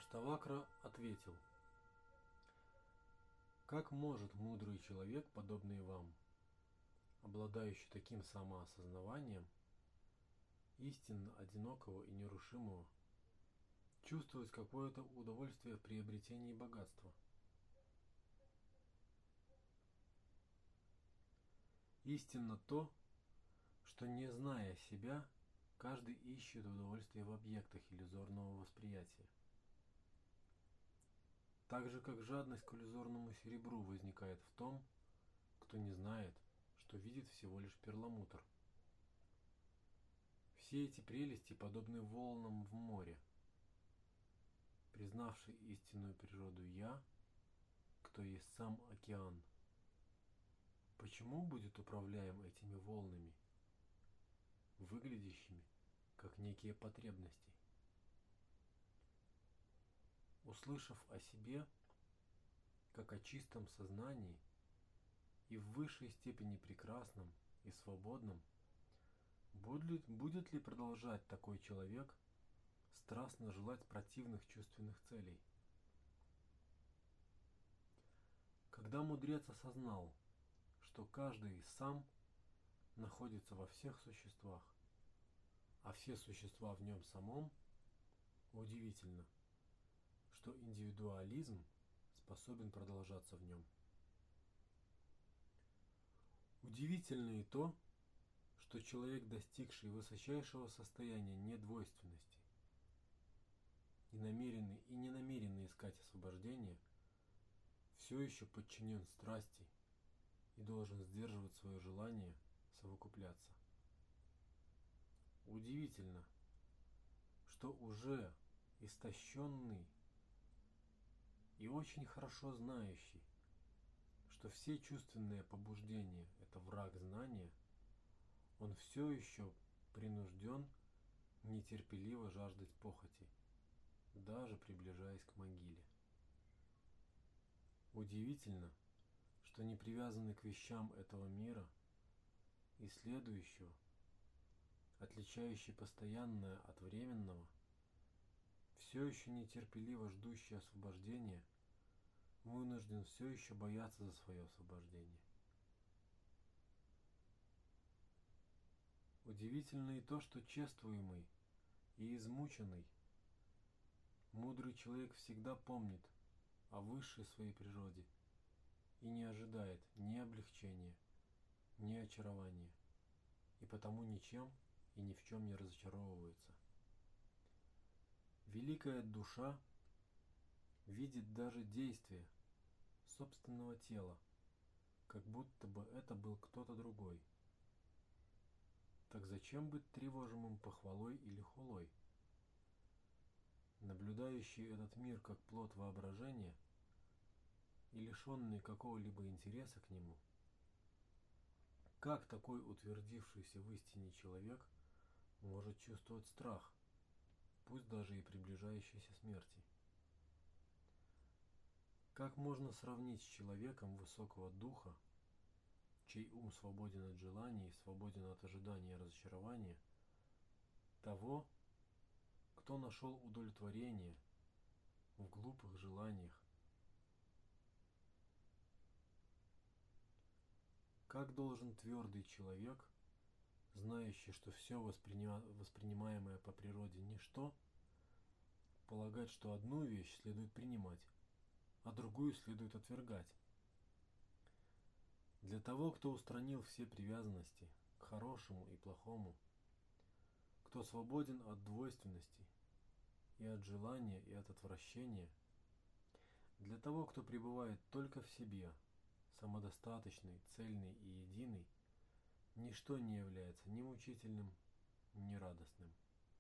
Аштавакра ответил: «Как может мудрый человек, подобный вам, обладающий таким самоосознаванием, истинно одинокого и нерушимого, чувствовать какое-то удовольствие в приобретении богатства? Истинно то, что, не зная себя, каждый ищет удовольствие в объектах иллюзорного восприятия. Так же, как жадность к иллюзорному серебру возникает в том, кто не знает, что видит всего лишь перламутр. Все эти прелести подобны волнам в море. Признавший истинную природу «Я», кто есть сам океан, почему будет управляем этими волнами, выглядящими как некие потребности? Услышав о себе, как о чистом сознании и в высшей степени прекрасном и свободном, будет ли продолжать такой человек страстно желать противных чувственных целей? Когда мудрец осознал, что каждый сам находится во всех существах, а все существа в нем самом, удивительно, что индивидуализм способен продолжаться в нем. Удивительно и то, что человек, достигший высочайшего состояния недвойственности и не намеренный искать освобождения, все еще подчинен страсти и должен сдерживать свое желание совокупляться. Удивительно, что уже истощенный и очень хорошо знающий, что все чувственные побуждения – это враг знания, он все еще принужден нетерпеливо жаждать похоти, даже приближаясь к могиле. Удивительно, что не привязанный к вещам этого мира и следующего, отличающий постоянное от временного, все еще нетерпеливо ждущий освобождения, вынужден все еще бояться за свое освобождение. Удивительно и то, что чествуемый и измученный, мудрый человек всегда помнит о высшей своей природе и не ожидает ни облегчения, ни очарования, и потому ничем и ни в чем не разочаровывается. Великая душа видит даже действие собственного тела, как будто бы это был кто-то другой. Так зачем быть тревожимым похвалой или хулой? Наблюдающий этот мир как плод воображения и лишенный какого-либо интереса к нему, как такой утвердившийся в истине человек может чувствовать страх, пусть даже и приближающейся смерти? Как можно сравнить с человеком высокого духа, чей ум свободен от желаний, свободен от ожидания и разочарования, того, кто нашел удовлетворение в глупых желаниях? Как должен твердый человек, знающий, что все воспринимаемое по природе ничто, полагать, что одну вещь следует принимать, а другую следует отвергать? Для того, кто устранил все привязанности к хорошему и плохому, кто свободен от двойственности и от желания, и от отвращения, для того, кто пребывает только в себе, самодостаточный, цельный и единый, ничто не является ни мучительным, ни радостным.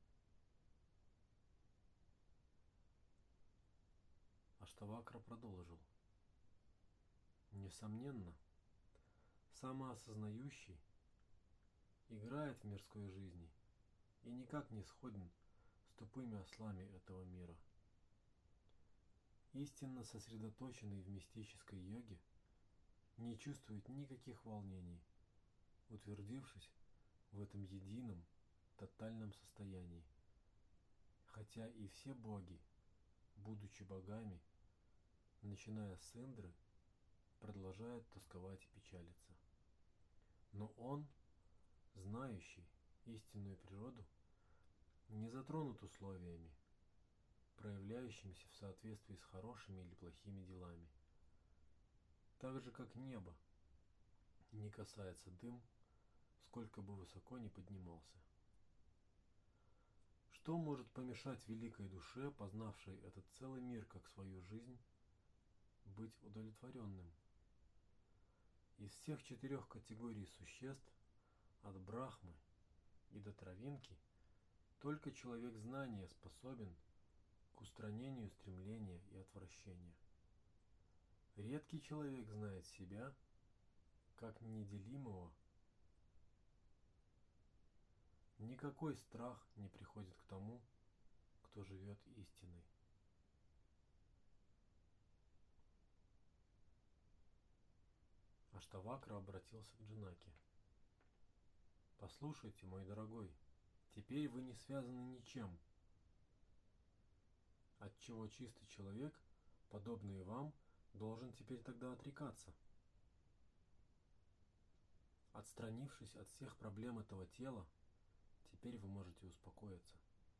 Аштавакра продолжил: несомненно, самоосознающий играет в мирской жизни и никак не сходен с тупыми ослами этого мира. Истинно сосредоточенный в мистической йоге не чувствует никаких волнений, утвердившись в этом едином, тотальном состоянии, хотя и все боги будучи богами, начиная с Индры, продолжают тосковать и печалиться. Но он, знающий истинную природу, не затронут условиями, проявляющимися в соответствии с хорошими или плохими делами. Так же, как небо не касается дым, сколько бы высоко ни поднимался. Что может помешать великой душе, познавшей этот целый мир как свою жизнь, быть удовлетворенным? Из всех 4 категорий существ, от Брахмы и до травинки, только человек знания способен к устранению стремления и отвращения. Редкий человек знает себя как неделимого. Никакой страх не приходит к тому, кто живет истиной. Аштавакра обратился к Джанаке. «Послушайте, мой дорогой, теперь вы не связаны ничем, отчего чистый человек, подобный вам, должен теперь тогда отрекаться. Отстранившись от всех проблем этого тела, теперь вы можете успокоиться.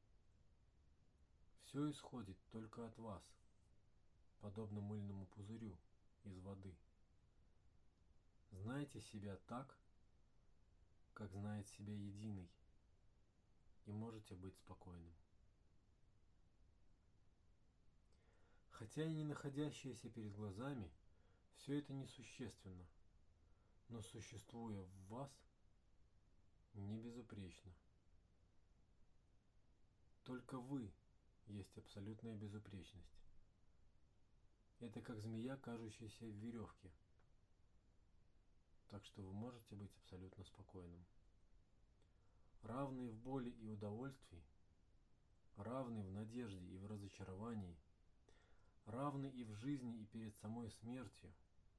Все исходит только от вас, подобно мыльному пузырю из воды. Знайте себя так, как знает себя единый, и можете быть спокойным. Хотя и не находящееся перед глазами, все это несущественно, но существуя в вас, не безупречно. Только вы есть абсолютная безупречность. Это как змея, кажущаяся в веревке. Так что вы можете быть абсолютно спокойным. Равный в боли и удовольствии, равный в надежде и в разочаровании, равный и в жизни, и перед самой смертью,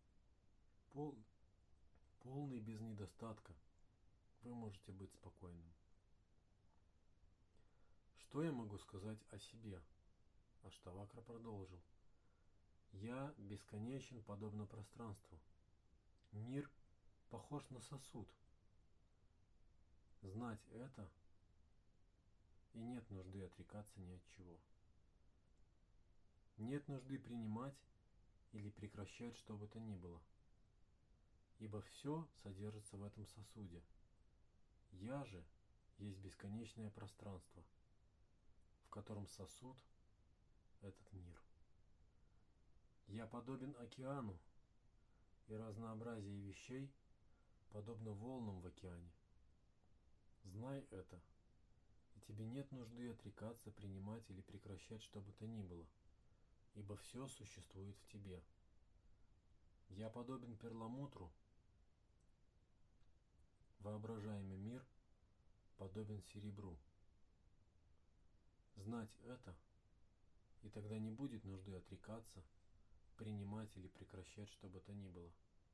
полный без недостатка, вы можете быть спокойным. Что я могу сказать о себе? Аштавакра продолжил. Я бесконечен, подобно пространству. Мир похож на сосуд. Знать это, и нет нужды отрекаться ни от чего. Нет нужды принимать или прекращать что бы то ни было, ибо все содержится в этом сосуде. Я же есть бесконечное пространство, в котором сосуд – этот мир. Я подобен океану, и разнообразие вещей подобно волнам в океане. Знай это, и тебе нет нужды отрекаться, принимать или прекращать что бы то ни было, ибо все существует в тебе. Я подобен перламутру, воображаемый мир подобен серебру. Знать это, и тогда не будет нужды отрекаться, принимать или прекращать что бы то ни было.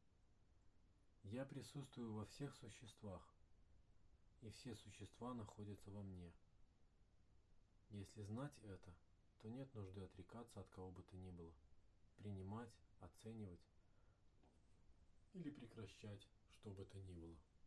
Я присутствую во всех существах, и все существа находятся во мне. Если знать это, то нет нужды отрекаться от кого бы то ни было, принимать, оценивать или прекращать что бы то ни было.